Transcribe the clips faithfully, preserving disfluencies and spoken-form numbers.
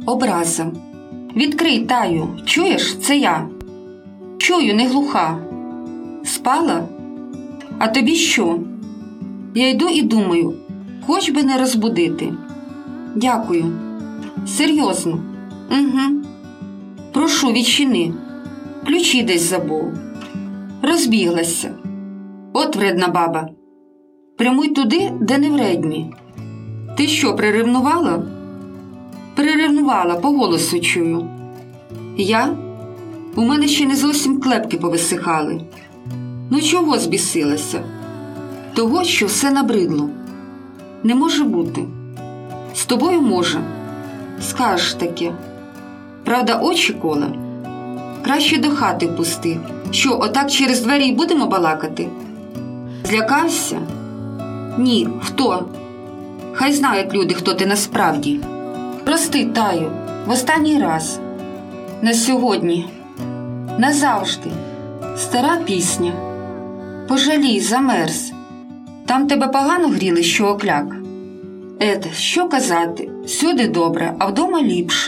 образа. Відкрий, Таю, чуєш, це я. Чую, не глуха. Спала? А тобі що? Я йду і думаю, хоч би не розбудити. Дякую. Серйозно? Угу. Прошу, відчини. Ключі десь забув. Розбіглася. От вредна баба. Прямуй туди, де не вредні. Ти що, приревнувала? Приревнувала, по голосу чую. Я? У мене ще не зовсім клепки повисихали. Ну чого збісилася? Того, що все набридло. Не може бути. З тобою може. Скажеш таке. Правда, очі кола? Краще до хати впусти. Що, отак через двері й будемо балакати? Злякався? Ні, хто? Хай знають люди, хто ти насправді. Прости, Таю, в останній раз. На сьогодні. Назавжди. Стара пісня. Пожалій, замерз. Там тебе погано гріли, що окляк? Ете, що казати, сюди добре, а вдома ліпше.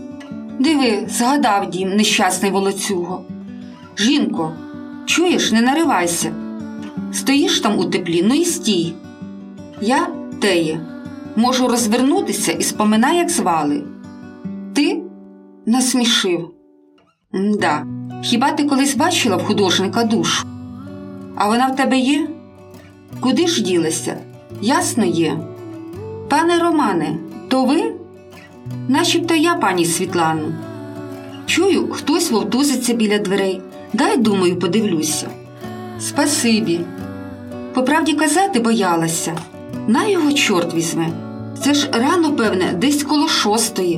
Диви, згадав дім, нещасний волоцюго. Жінко, чуєш, не наривайся. Стоїш там у теплі, ну і стій. Я, Теє, можу розвернутися і споминай, як звали. Ти? Насмішив. М-да, хіба ти колись бачила в художника душу? А вона в тебе є? Куди ж ділася? Ясно є. Пане Романе, то ви? Начебто я, пані Світлано. Чую, хтось вовтузиться біля дверей. Дай, думаю, подивлюся. Спасибі. По правді казати боялася. На його чорт візьме. Це ж рано, певне, десь коло шостої.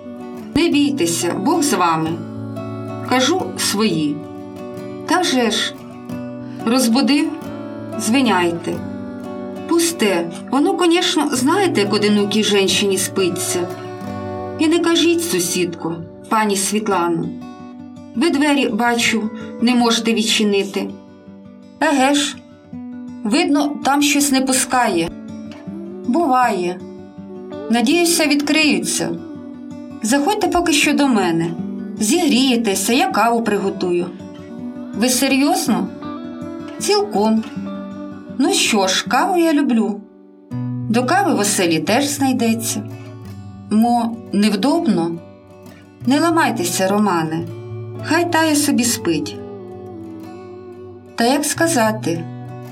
Не бійтеся, Бог з вами. Кажу свої. Та вже ж. Розбудив? Звиняйте. Пусте. Воно, конечно, знаєте, як одинокій женщині спиться. І не кажіть, сусідко, пані Світлано. Ви двері, бачу, не можете відчинити. Еге ж. Видно, там щось не пускає. Буває. Надіюся, відкриються. Заходьте поки що до мене. Зігрієтеся, я каву приготую. Ви серйозно? Цілком. Ну що ж, каву я люблю. До кави в оселі теж знайдеться. Мо, невдобно? Не ламайтеся, Романе. Хай Тая собі спить. Та як сказати?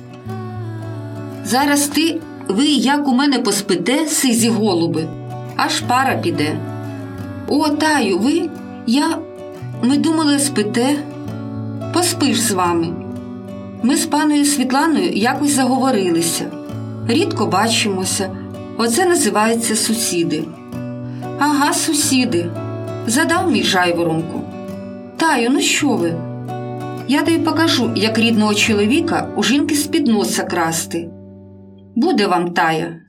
Зараз ти, ви як у мене поспите, сизі голуби, аж пара піде. О, Таю, ви, я, ми думали, спите. Поспиш з вами. Ми з паною Світланою якось заговорилися. Рідко бачимося. Оце називається сусіди. Ага, сусіди. Задав мій жайворонку. Таю, ну що ви? Я тобі покажу, як рідного чоловіка у жінки з-під носа красти. Буде вам, Тая.